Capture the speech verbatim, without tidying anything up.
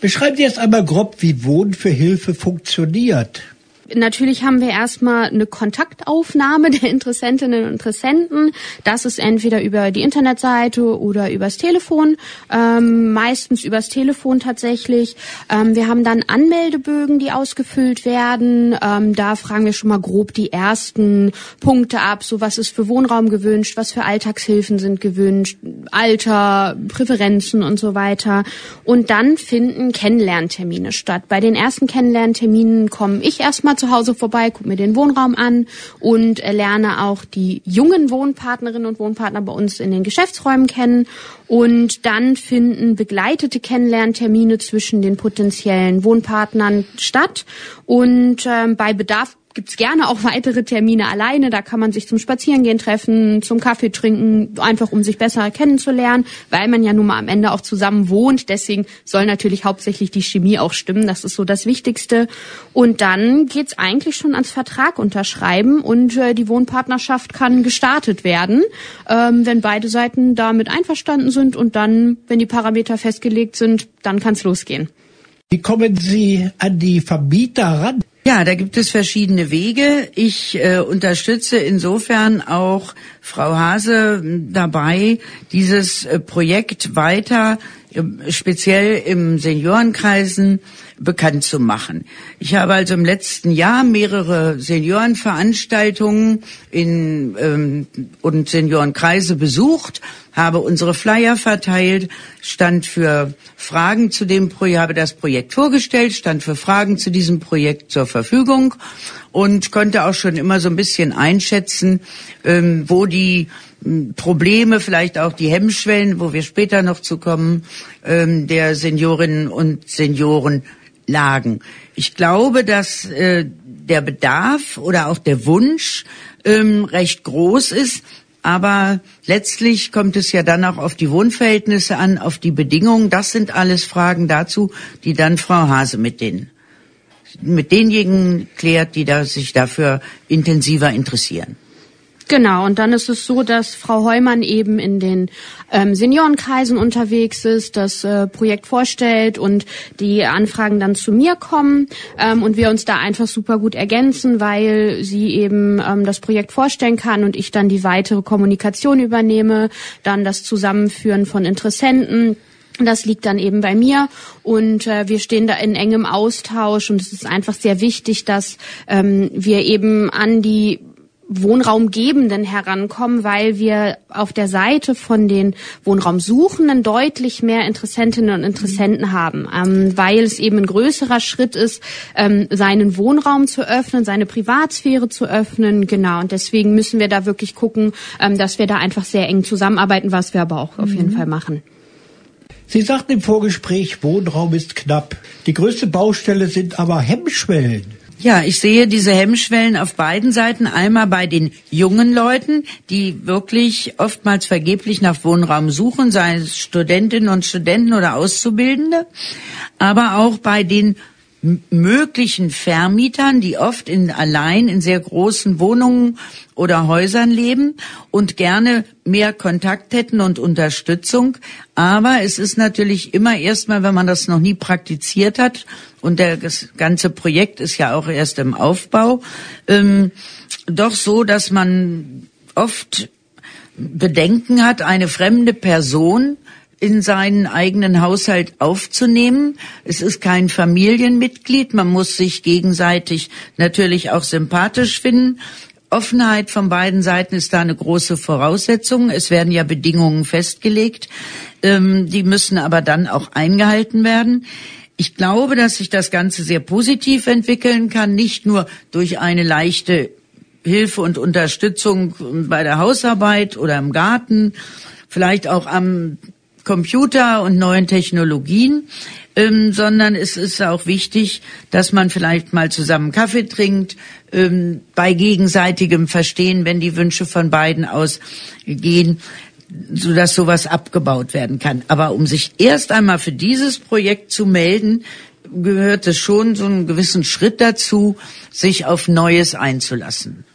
Beschreiben Sie erst einmal grob, wie Wohnen für Hilfe funktioniert. Natürlich haben wir erstmal eine Kontaktaufnahme der Interessentinnen und Interessenten. Das ist entweder über die Internetseite oder übers Telefon, ähm, meistens übers Telefon tatsächlich. Ähm, wir haben dann Anmeldebögen, die ausgefüllt werden. Ähm, da fragen wir schon mal grob die ersten Punkte ab. So, was ist für Wohnraum gewünscht, was für Alltagshilfen sind gewünscht, Alter, Präferenzen und so weiter. Und dann finden Kennenlerntermine statt. Bei den ersten Kennenlernterminen komme ich erstmal zu Hause vorbei, gucke mir den Wohnraum an und lerne auch die jungen Wohnpartnerinnen und Wohnpartner bei uns in den Geschäftsräumen kennen. Und dann finden begleitete Kennenlerntermine zwischen den potenziellen Wohnpartnern statt. Und ähm, bei Bedarf gibt's gerne auch weitere Termine alleine. Da kann man sich zum Spazierengehen treffen, zum Kaffee trinken, einfach um sich besser kennenzulernen, weil man ja nun mal am Ende auch zusammen wohnt. Deswegen soll natürlich hauptsächlich die Chemie auch stimmen. Das ist so das Wichtigste. Und dann geht's eigentlich schon ans Vertrag unterschreiben und äh, die Wohnpartnerschaft kann gestartet werden, ähm, wenn beide Seiten damit einverstanden sind. Und dann, wenn die Parameter festgelegt sind, dann kann's losgehen. Wie kommen Sie an die Vermieter ran? Ja, da gibt es verschiedene Wege. Ich äh, unterstütze insofern auch Frau Hase dabei, dieses äh, Projekt weiter äh, speziell im Seniorenkreisen bekannt zu machen. Ich habe also im letzten Jahr mehrere Seniorenveranstaltungen in ähm, und Seniorenkreise besucht, habe unsere Flyer verteilt, stand für Fragen zu dem Projekt, habe das Projekt vorgestellt, stand für Fragen zu diesem Projekt zur Verfügung und konnte auch schon immer so ein bisschen einschätzen, ähm, wo die ähm, Probleme, vielleicht auch die Hemmschwellen, wo wir später noch zu kommen, ähm, der Seniorinnen und Senioren lagen. Ich glaube, dass äh, der Bedarf oder auch der Wunsch ähm, recht groß ist, aber letztlich kommt es ja dann auch auf die Wohnverhältnisse an, auf die Bedingungen. Das sind alles Fragen dazu, die dann Frau Hase mit den mit denjenigen klärt, die da sich dafür intensiver interessieren. Genau, und dann ist es so, dass Frau Heumann eben in den ähm, Seniorenkreisen unterwegs ist, das äh, Projekt vorstellt und die Anfragen dann zu mir kommen ähm, und wir uns da einfach super gut ergänzen, weil sie eben ähm, das Projekt vorstellen kann und ich dann die weitere Kommunikation übernehme, dann das Zusammenführen von Interessenten. Das liegt dann eben bei mir und äh, wir stehen da in engem Austausch und es ist einfach sehr wichtig, dass ähm, wir eben an die Wohnraumgebenden herankommen, weil wir auf der Seite von den Wohnraumsuchenden deutlich mehr Interessentinnen und Interessenten haben, ähm, weil es eben ein größerer Schritt ist, ähm, seinen Wohnraum zu öffnen, seine Privatsphäre zu öffnen, genau. Und deswegen müssen wir da wirklich gucken, ähm, dass wir da einfach sehr eng zusammenarbeiten, was wir aber auch auf jeden Fall machen. Sie sagten im Vorgespräch, Wohnraum ist knapp. Die größte Baustelle sind aber Hemmschwellen. Ja, ich sehe diese Hemmschwellen auf beiden Seiten. Einmal bei den jungen Leuten, die wirklich oftmals vergeblich nach Wohnraum suchen, seien es Studentinnen und Studenten oder Auszubildende, aber auch bei den möglichen Vermietern, die oft in allein in sehr großen Wohnungen oder Häusern leben und gerne mehr Kontakt hätten und Unterstützung. Aber es ist natürlich immer erstmal, wenn man das noch nie praktiziert hat, und das ganze Projekt ist ja auch erst im Aufbau, ähm, doch so, dass man oft Bedenken hat, eine fremde Person in seinen eigenen Haushalt aufzunehmen. Es ist kein Familienmitglied, man muss sich gegenseitig natürlich auch sympathisch finden. Offenheit von beiden Seiten ist da eine große Voraussetzung. Es werden ja Bedingungen festgelegt, ähm, die müssen aber dann auch eingehalten werden. Ich glaube, dass sich das Ganze sehr positiv entwickeln kann, nicht nur durch eine leichte Hilfe und Unterstützung bei der Hausarbeit oder im Garten, vielleicht auch am Computer und neuen Technologien, ähm, sondern es ist auch wichtig, dass man vielleicht mal zusammen Kaffee trinkt, ähm, bei gegenseitigem Verstehen, wenn die Wünsche von beiden ausgehen, sodass sowas abgebaut werden kann. Aber um sich erst einmal für dieses Projekt zu melden, gehört es schon so einen gewissen Schritt dazu, sich auf Neues einzulassen.